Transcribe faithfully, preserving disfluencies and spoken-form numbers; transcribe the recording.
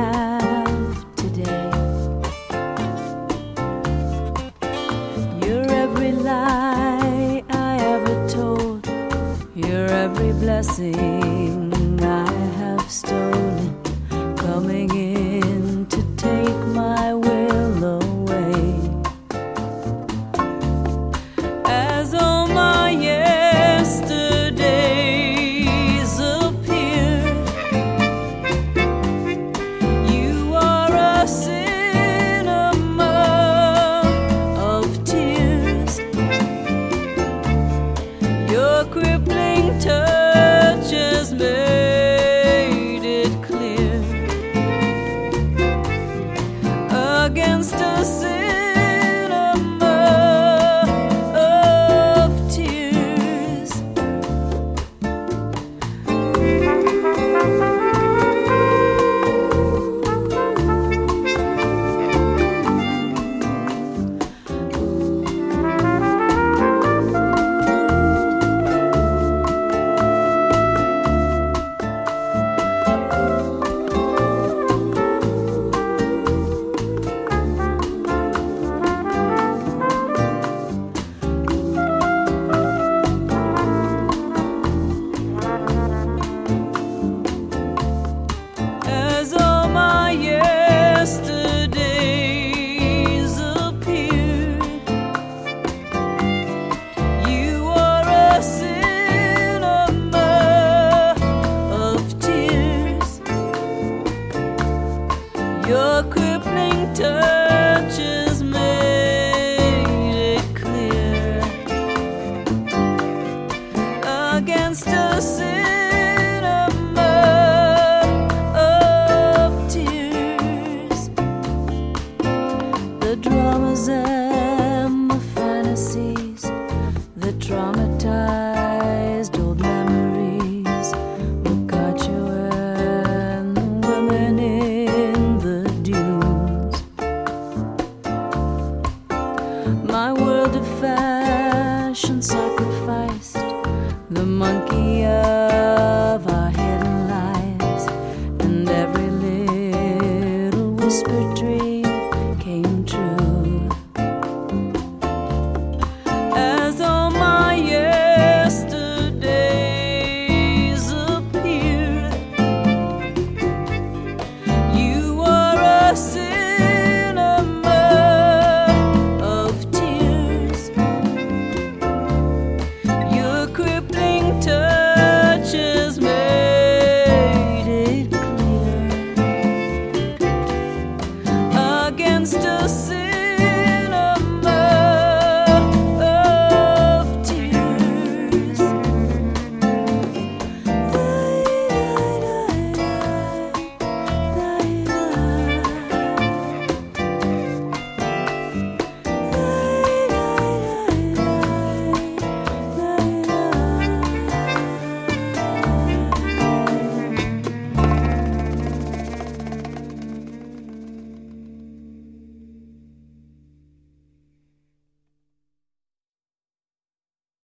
have today. You're every lie I ever told. You're every blessing I have stolen, coming in to take my will away. As all my yesterdays appear, you are a cinema of tears. Your crippling touch has made it clear. Against a cinema of tears. As all my yesterdays appear, you are a cinema of tears. Your crippling touch has made it clear. Against a cinema of tears. The dramas and the fantasies, the traumatized old memories, Boccaccio and the women in the dunes. My world of fashion sacrificed, the monkey of our hidden lives, and every little whispered dream